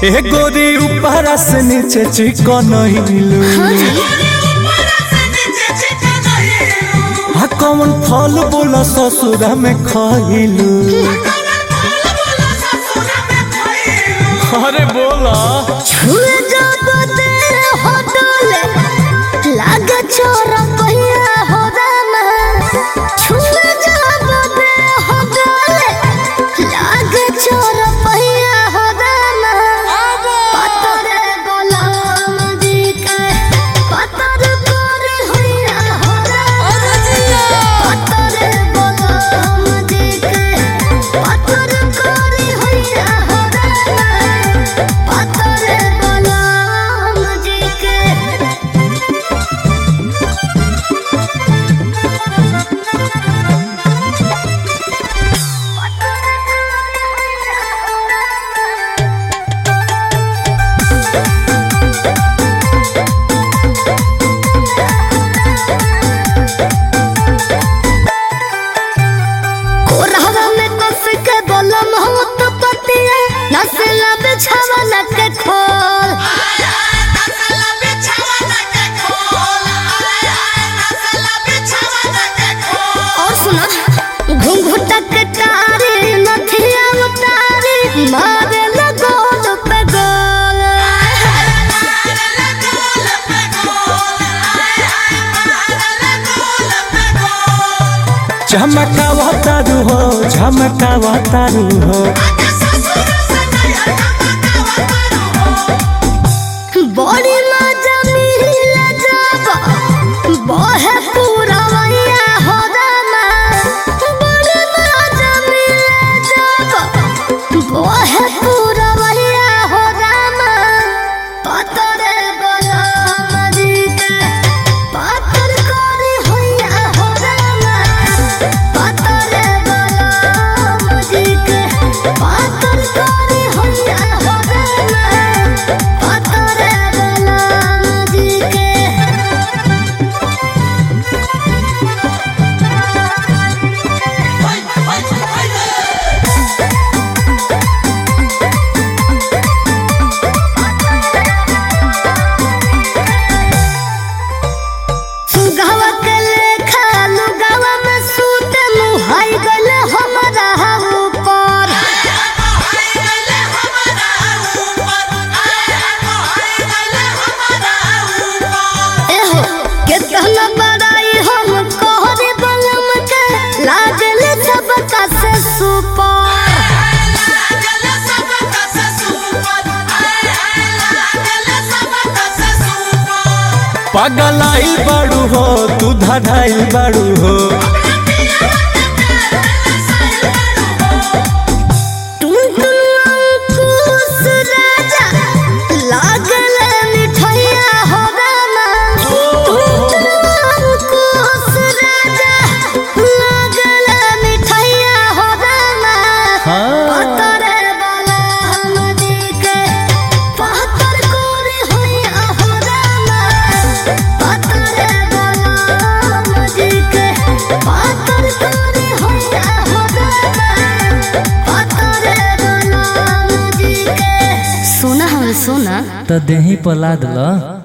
ए गोरी ऊपर से नीचे चिकन हिलू हाँ कौन फल बोला ससुरा में खइलू अरे बोला छुए जब तेरे होटल लागे छोरा पहिया हो रामा छुए जब तेरे होटल लागे छोरा पहिया हो रामा पतरे गोलाम जी के पतर करे होया हो रामा पतरे गोलाम जी के पतर करे होया हो रामा पतरे गोलाम जी के कोरहवा में कस के बोलम हो तो पतिया नसला बिछावा लगे खोल और सुना घुंघुटा के तारी नथिया उतारी मारे लगोल पे गोल झमकावा तारू हो झमकावा तारू हो बड़ी मजा मिला जब बहे पूरा वैया हो रामा बड़ी मजा मिला जब बहे पूरा वैया हो रामा पतरे गोलाम जी के पतर करे होया हो रामा पतरे गोलाम जी के पतर करे होया हो रामा पतरे गोलाम जी के सुगवा के लेखा लुगवा में सूते मुहाई गल हमरा ऊपर एहो कितना बड़ाई हम कोहरे बलम के लागल सबका से सुपर पगलाई बाड़ू हो तू धड़ाई बाड़ू हो अंकुश राजा लागल मिठैया हो रामा अंकुश राजा लागल मिठैया हो रामा पतरे गोलाम जी के पतर करे होया हो रामा पतरे गोलाम जी के पतर करे होया हो रामा पतरे गोलाम जी के सोना हम सोना तो देही पला दिला।